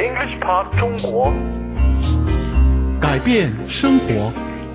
English Pod 中国， 改变生活。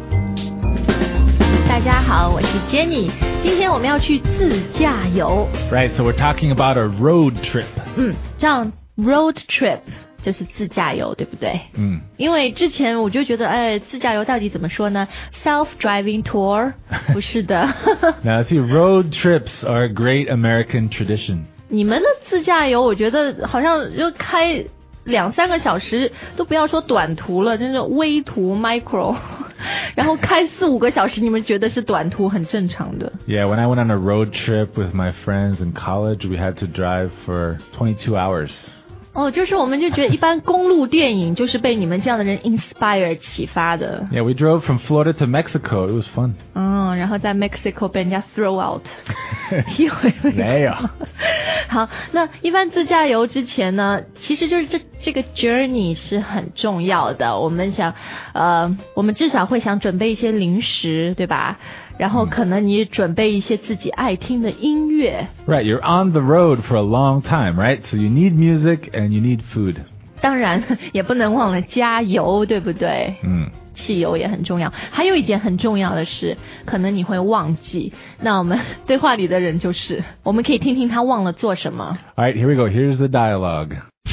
大家好，我是 Jenny， 今天我们要去自驾游。 Right, so we're talking about a road trip. 这样 road trip 就是自驾游，对不对？因为之前我就觉得，自驾游到底怎么说呢？ Self-driving tour 不是的。 Now, see, road trips are a great American tradition. 你们的自驾游，我觉得好像就开2-3个小时，都不要说短途了，真是微途 micro， 然后开4-5个小时，你们觉得是短途，很正常的。 Yeah, when I went on a road trip with my friends in college, we had to drive for 22 hours. 就是我们就觉得一般公路电影就是被你们这样的人 inspire 启发的。 Yeah, we drove from Florida to Mexico. It was fun. 然后在 Mexico 被人家 throw out 一回没有。 好，那一般自驾游之前呢，其实就是这个 journey 是很重要的。我们想我们至少会想准备一些零食，对吧？然后可能你准备一些自己爱听的音乐。 Right, you're on the road for a long time, right? So you need music and you need food. 当然也不能忘了加油，对不对？汽油也很重要。还有一件很重要的事，可能你会忘记。那我们对话里的人就是，我们可以听听他忘了做什么。 All right, here we go. Here's the dialogue.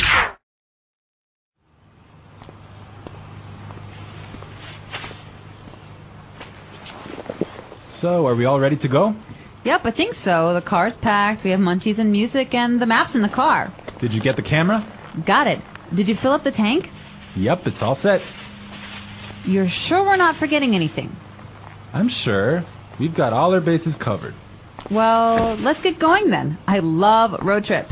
So, are we all ready to go? Yep, I think so. The car's packed, we have munchies and music, and the map's in the car. Did you get the camera? Got it. Did you fill up the tank? Yep, it's all set. You're sure we're not forgetting anything? I'm sure. We've got all our bases covered. Well, let's get going then. I love road trips.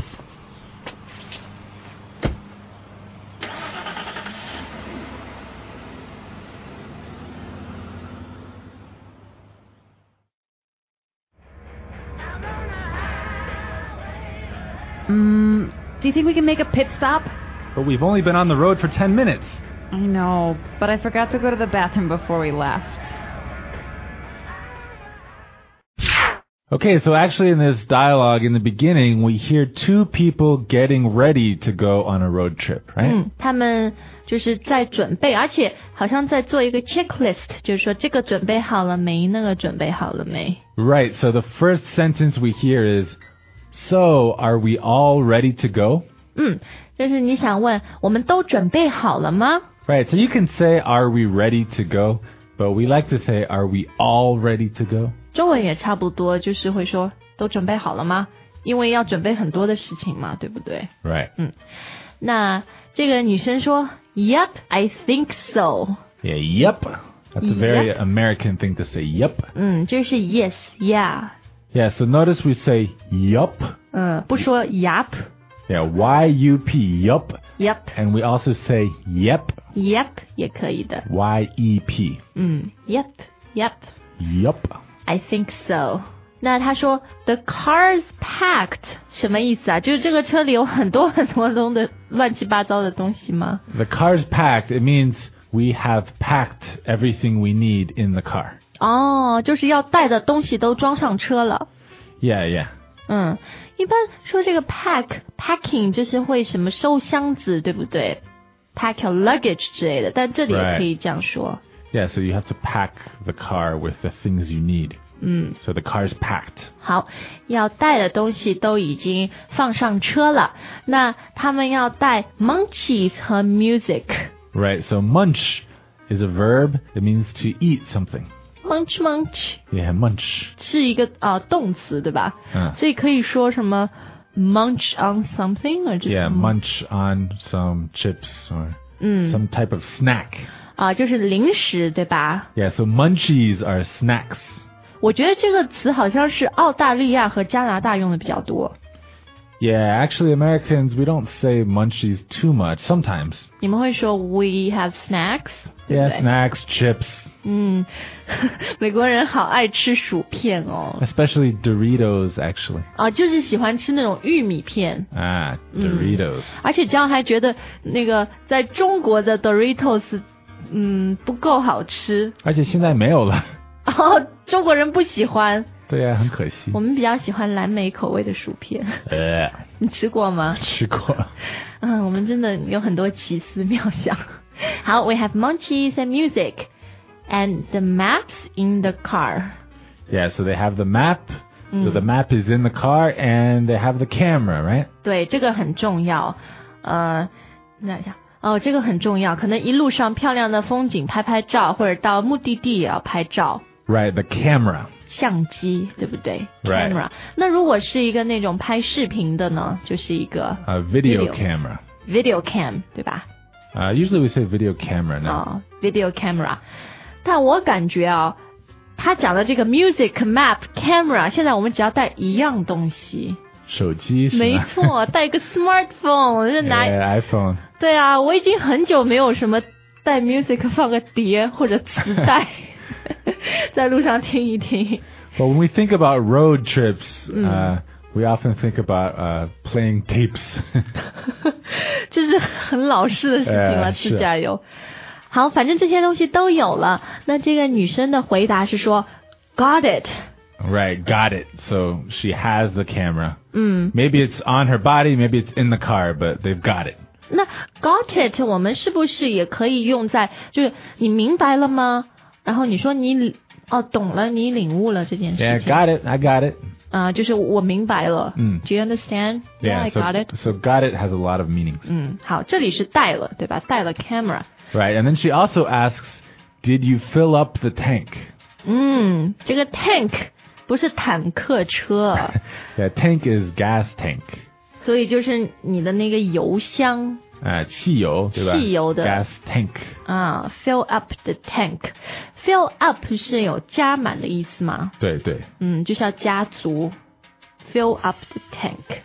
Do you think we can make a pit stop? But we've only been on the road for 10 minutes. I know, but I forgot to go to the bathroom before we left. Okay, so actually in this dialogue in the beginning, we hear two people getting ready to go on a road trip, right? 他们就是在准备，而且好像在做一个 checklist， 就是说这个准备好了没，那个准备好了没。 Right, so the first sentence we hear is, So, are we all ready to go? 就是你想问，我们都准备好了吗？ Right, so you can say, are we ready to go? But we like to say, are we all ready to go? 中文也差不多，就是会说，都准备好了吗？因为要准备很多的事情嘛，对不对？ Right. 那这个女生说 Yep, I think so. Yeah, yep. That's a very American thing to say, yep. 就是 yes, yeah. Yeah, so notice we say, yup. 不说 yup. Yeah, Y-U-P, yup. Yep. And we also say, yep. Yep 也可以的。 Y-E-P. Yep, yep. Yup. I think so. 那他说 The car's packed 什么意思啊？就是这个车里有很多很多的乱七八糟的东西吗？ The car's packed. It means we have packed everything we need in the car. 就是要带的东西都装上车了。 Yeah, yeah. 一般说这个 packing 就是会什么收箱子，对不对？ pack your luggage 之类的，但这里也可以这样说。 Yeah, so you have to pack the car with the things you need. So the car's packed. 好，要带的东西都已经放上车了。那他们要带 munchies 和 music。 Right, so munch is a verb. It means to eat something. munch munch Yeah, munch. 是一个动词，对吧？所以可以说什么 munch on something or just Yeah, munch on some chips or some type of snack. 就是零食，对吧？ Yeah, so munchies are snacks. 我觉得这个词好像是澳大利亚和加拿大用的比较多。 Yeah, actually Americans, we don't say munchies too much sometimes. 你们会说 we have snacks? Yeah, snacks, chips. 美国人好爱吃薯片哦。 Especially Doritos, actually. 就是喜欢吃那种玉米片。 Doritos. 而且这样还觉得那个在中国的 Doritos 不够好吃。 而且现在没有了。 中国人不喜欢。 对啊，很可惜。 我们比较喜欢蓝莓口味的薯片，你吃过吗？ 吃过。 我们真的有很多奇思妙想。好 ，we have munchies and music, and the maps in the car. Yeah, so they have the map. So the map is in the car, and they have the camera, right? 对，这个很重要。那一下。这个很重要，可能一路上漂亮的风景拍拍照，或者到目的地也要拍照。 Right, the camera. 相机，对不对 Right. Camera. 那如果是一个那种拍视频的呢，就是一个 video camera. Video cam, 对吧 ？Usually we say video camera now. Video camera. 但我感觉他讲的这个 music, map, camera, 现在我们只要带一样东西。 手机是吗？ 没错，带个 smartphone 就拿 iPhone。 对啊，我已经很久没有什么带 music 放个碟或者磁带在路上听一听。 But when we think about road trips, we often think about playing tapes. 这是很老式的事情了，自驾游。好，反正这些东西都有了。那这个女生的回答是说 ，Got it. Right, got it. So she has the camera. Maybe it's on her body, maybe it's in the car, but they've got it. 那 got it 我们是不是也可以用在就是你明白了吗？然后你说你懂了，你领悟了这件事情。 Yeah, got it. I got it. 就是我明白了。Do you understand? Yeah, I got it. So got it has a lot of meanings. 好，这里是带了，对吧？带了 camera. Right, and then she also asks, "Did you fill up the tank?" 这个 tank 不是坦克车。 Yeah, tank is gas tank. 所以就是你的那个油箱。 汽油，对吧？ 汽油的 gas tank. Fill up the tank. Fill up 是有加满的意思吗？ 对对。 就是要加足。Fill up the tank.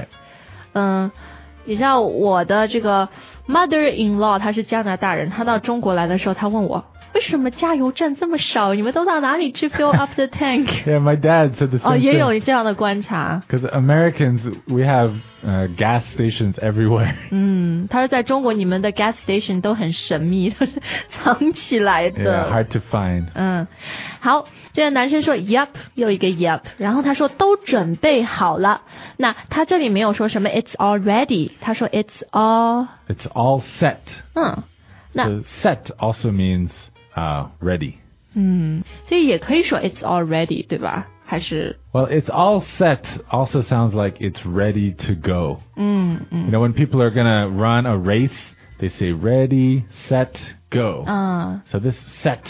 Right. 你知道我的这个 mother-in-law 她是加拿大人，她到中国来的时候，她问我。为什么加油站这么少？你们都到哪里去 fill up the tank? Yeah, my dad said the same thing. 也有这样的观察。 Because Americans, we have gas stations everywhere. 他说在中国你们的 gas station 都很神秘，都是藏起来的。 Yeah, hard to find. 好，这个男生说 Yep， 又一个 Yep， 然后他说都准备好了。那他这里没有说什么 It's all ready， 他说 It's all set. 那 So set also means...ready. 所以也可以说 it's all ready, 对吧？还是 Well, it's all set also sounds like it's ready to go. You know, when people are gonna run a race, they say ready, set, go. So this set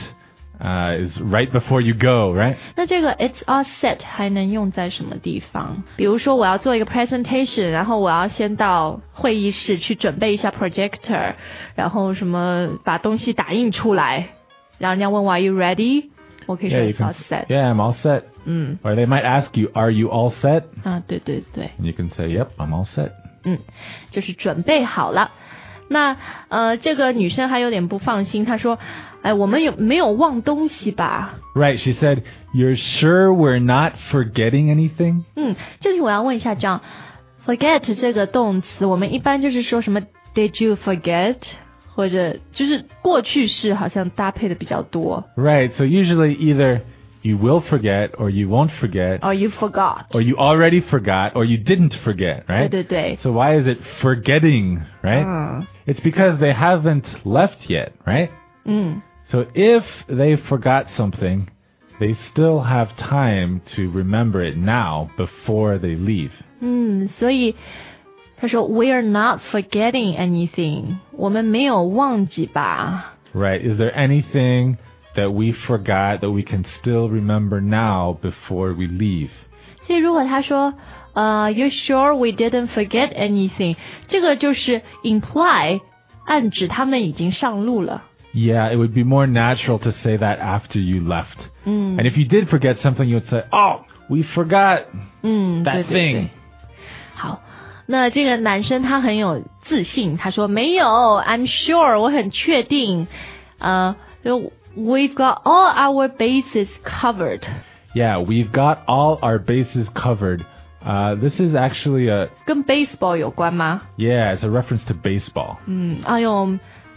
is right before you go, right? 那这个 it's all set 还能用在什么地方？比如说我要做一个 presentation， 然后我要先到会议室去准备一下 projector， 然后什么把东西打印出来。然后人家问我 Are you ready？ 我可以说 It's all set. Yeah, I'm all set. Or they might ask you, Are you all set? 对对对。 And you can say, Yep, I'm all set. 就是准备好了。那这个女生还有点不放心，她说：“我们没有忘东西吧？” Right, she said, "You're sure we're not forgetting anything?" 这里我要问一下John， forget 这个动词，我们一般就是说什么 Did you forget？或者就是过去式好像搭配的比较多。 Right, so usually either you will forget or you won't forget. Or you forgot. Or you already forgot or you didn't forget, right? 对对对。 So why is it forgetting, right? It's because they haven't left yet, right? So if they forgot something, they still have time to remember it now before they leave. 所以他说 We're not forgetting anything. 我们没有忘记吧。 Right. Is there anything that we forgot that we can still remember now before we leave? 所以如果他说You sure we didn't forget anything? 这个就是 imply 暗指他们已经上路了。 Yeah, it would be more natural to say that after you left. And if you did forget something, you would say, Oh, we forgot that thing. 好。那这个男生他很有自信，他说没有 I'm sure 我很确定We've got all our bases covered. Yeah, we've got all our bases covered. This is actually 跟 baseball 有关吗？ Yeah, it's a reference to baseball. 哎呦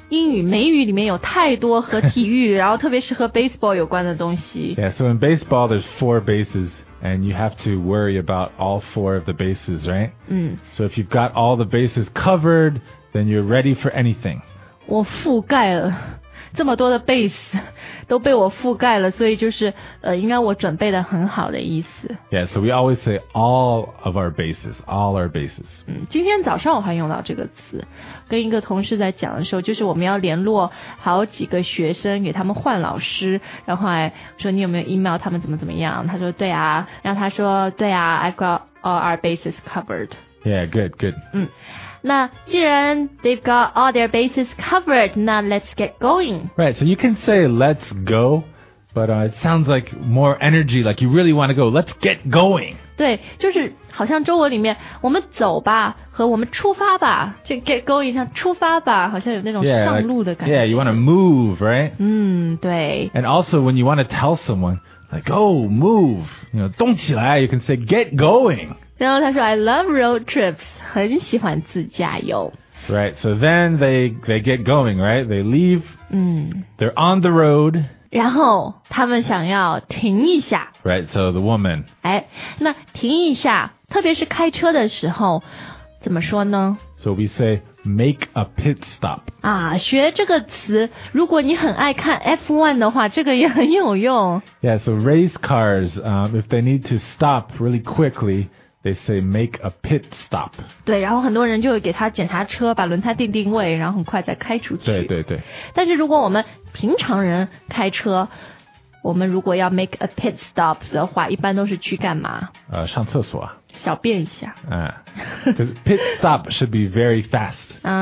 英语美语里面有太多和体育然后特别是和 baseball 有关的东西。 Yeah, so in baseball there's 4 bases and you have to worry about all 4 of the bases, right? So if you've got all the bases covered, then you're ready for anything. 我覆盖了这么多的 base 都被我覆盖了，所以就是应该我准备的很好的意思。 Yeah, so we always say all of our bases, all our bases. 今天早上我还用到这个词，跟一个同事在讲的时候，就是我们要联络好几个学生，给他们换老师，然后还说你有没有 email 他们怎么样？他说对啊，然后他说对啊 ，I got all our bases covered. Yeah, good. 那既然 they've got all their bases covered, now let's get going. Right, so you can say let's go, but it sounds like more energy, like you really want to go. Let's get going. 对，就是好像中文里面我们走吧和我们出发吧，这 get going 像出发吧，好像有那种上路的感觉。 Yeah, you want to move, right? 对。 And also when you want to tell someone, like, oh, move, 动起来, you can say get going. 然后他说 I love road trips, 很喜欢自驾游。 Right, so then they get going, right? They leave, they're on the road. 然后他们想要停一下。 Right, so the woman. 那停一下，特别是开车的时候，怎么说呢？ So we say make a pit stop. 学这个词，如果你很爱看 F1 的话，这个也很有用。 Yeah, so race cars, if they need to stop really quickly, they say make a pit stop. 对，然后很多人就会给他检查车，把轮胎定位，然后很快再开出去。 对。 但是如果我们平常人开车，我们如果要 make a pit stop 的话，一般都是去干嘛？ 上厕所。 小便一下。 Because pit stop should be very fast.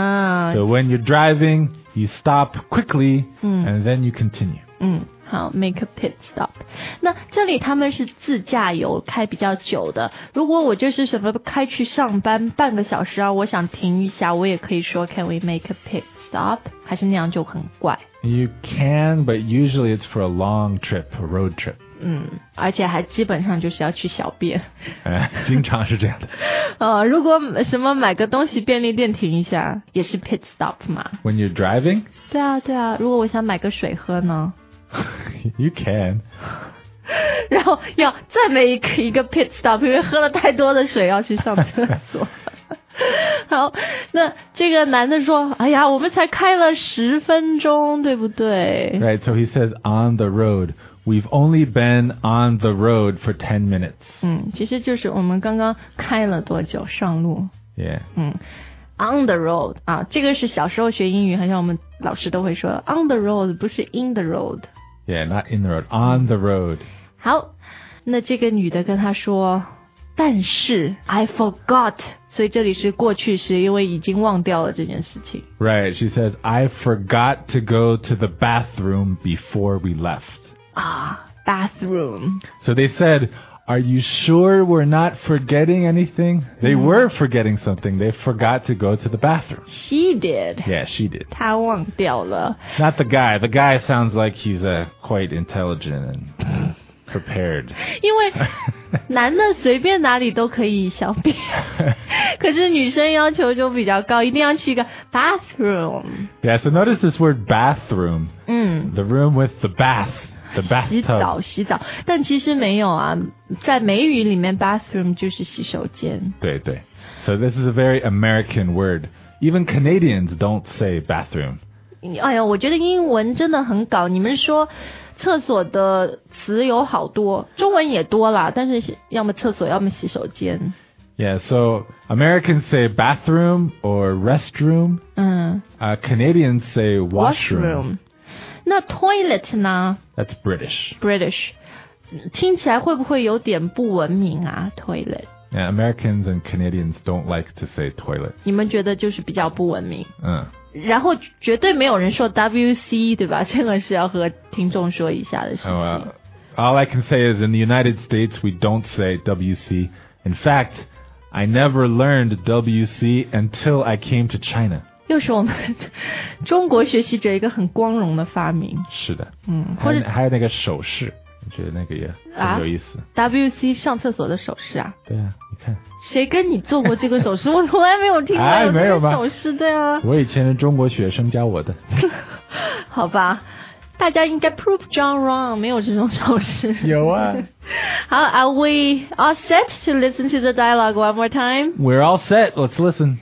So when you're driving, you stop quickly, and then you continue. 好 make a pit stop. 那这里他们是自驾游，开比较久的。如果我就是什么开去上班半个小时我想停一下，我也可以说 Can we make a pit stop? 还是那样就很怪。 You can, but usually it's for a long trip, a road trip. 而且还基本上就是要去小便。 经常是这样的。 如果什么买个东西便利店停一下，也是 pit stop 嘛。 When you're driving? 对啊。如果我想买个水喝呢 ？You can. 然后要再每一个 pit stop， 因为喝了太多的水要去上厕所。好，那这个男的说，哎呀，我们才开了10分钟，对不对？ Right, so he says on the road. We've only been on the road for 10 minutes. 其实就是我们刚刚开了多久上路。 Yeah. On the road 这个是小时候学英语，好像我们老师都会说 on the road， 不是 in the road。 Yeah, not in the road, on the road. 好，那这个女的跟他说，但是 I forgot， 所以这里是过去式，因为已经忘掉了这件事情。 Right, she says, I forgot to go to the bathroom before we left. Bathroom. So they said, are you sure we're not forgetting anything? They were forgetting something. They forgot to go to the bathroom. She did. Yeah, she did. 她忘掉了。 Not the guy. The guy sounds like he's quite intelligent and prepared. 因为男的随便哪里都可以小便，可是女生要求就比较高，一定要去一个 bathroom. Yeah, so notice this word bathroom. The room with the bath. The bathtub. 洗澡，但其实没有在美语里面 bathroom 就是洗手间。 对。So this is a very American word. Even Canadians don't say bathroom. 哎呀，我觉得英文真的很搞。你们说厕所的词有好多，中文也多啦，但是要么厕所，要么洗手间。 Yeah, so Americans say bathroom or restroom. Canadians say washroom. 那 toilet 呢？ That's British. British. 听起来会不会有点不文明toilet? Yeah, Americans and Canadians don't like to say toilet. 你们觉得就是比较不文明。然后绝对没有人说 WC 对吧？这个是要和听众说一下的事情。 All I can say is in the United States we don't say WC. In fact, I never learned WC until I came to China. 又是我们中国学习者一个很光荣的发明。 是的。 或者还有那个手势。 我觉得那个也很有意思。 WC 上厕所的手势啊？ 对啊，你看。 谁跟你做过这个手势？我从来没有听过有这个手势。对啊， 我以前的中国学生教我的。 好吧，大家应该 prove John wrong， 没有这种手势。 有啊。 好 ，Are we all set to listen to the dialogue one more time? We're all set. Let's listen.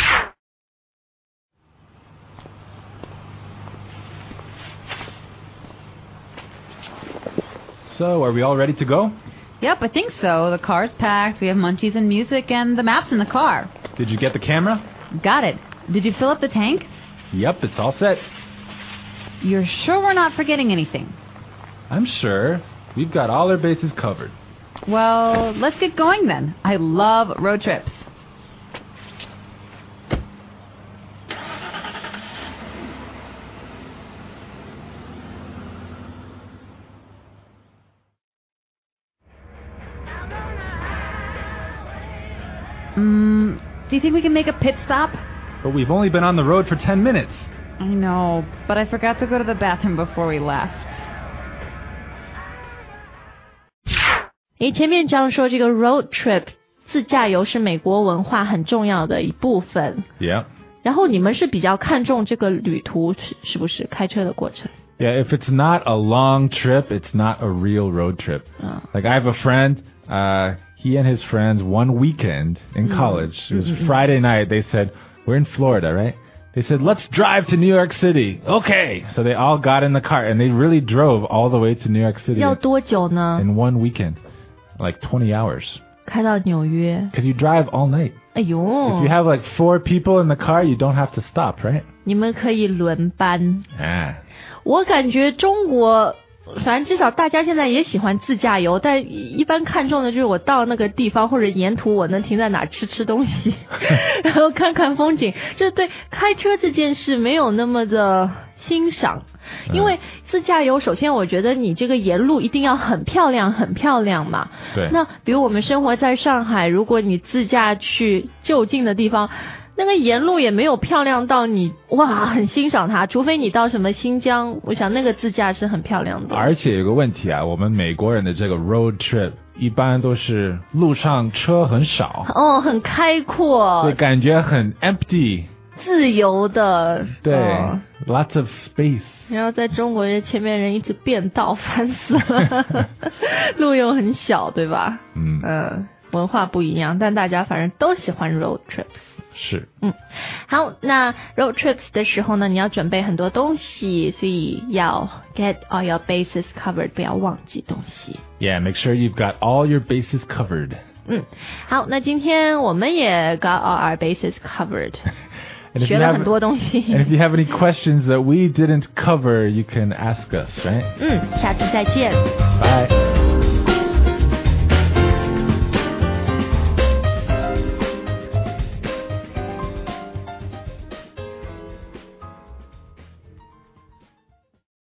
So, are we all ready to go? Yep, I think so. The car's packed. We have munchies and music and the maps in the car. Did you get the camera? Got it. Did you fill up the tank? Yep, it's all set. You're sure we're not forgetting anything? I'm sure. We've got all our bases covered. Well, let's get going then. I love road trips. Do you think we can make a pit stop? But we've only been on the road for 10 minutes. I know, but I forgot to go to the bathroom before we left. 前面这样说这个 road trip 自驾游是美国文化很重要的一部分。 Yeah. 然后你们是比较看重这个旅途是不是开车的过程？ Yeah, if it's not a long trip, it's not a real road trip. Like I have a friend, he and his friends one weekend in college. It was Friday night. They said, we're in Florida, right? They said, let's drive to New York City. Okay. So they all got in the car and they really drove all the way to New York City. 要多久呢？ In one weekend. Like 20 hours. 开到纽约。 Because you drive all night. 哎呦。 If you have like 4 people in the car, you don't have to stop, right? 你们可以轮班。 Ah. 我感觉中国反正至少大家现在也喜欢自驾游，但一般看重的就是我到那个地方或者沿途我能停在哪吃东西然后看看风景，就对开车这件事没有那么的欣赏。因为自驾游首先我觉得你这个沿路一定要很漂亮很漂亮嘛。 对。 那比如我们生活在上海，如果你自驾去就近的地方，那个沿路也没有漂亮到你哇很欣赏它，除非你到什么新疆，我想那个自驾是很漂亮的。 而且有个问题啊，我们美国人的这个 road trip 一般都是路上车很少， 很开阔， 对，感觉很 empty， 自由的， 对，lots of space。 然后在中国前面人一直变道，烦死了路又很小，对吧？文化不一样，但大家反正都喜欢 road trips。 是。 好，那 road trips 的时候呢，你要准备很多东西，所以要 get all your bases covered， 不要忘记东西。 Yeah, make sure you've got all your bases covered. 好，那今天我们也 got all our bases covered. 学了很多东西。 And if you have any questions that we didn't cover, you can ask us, right? 下次再见。 Bye.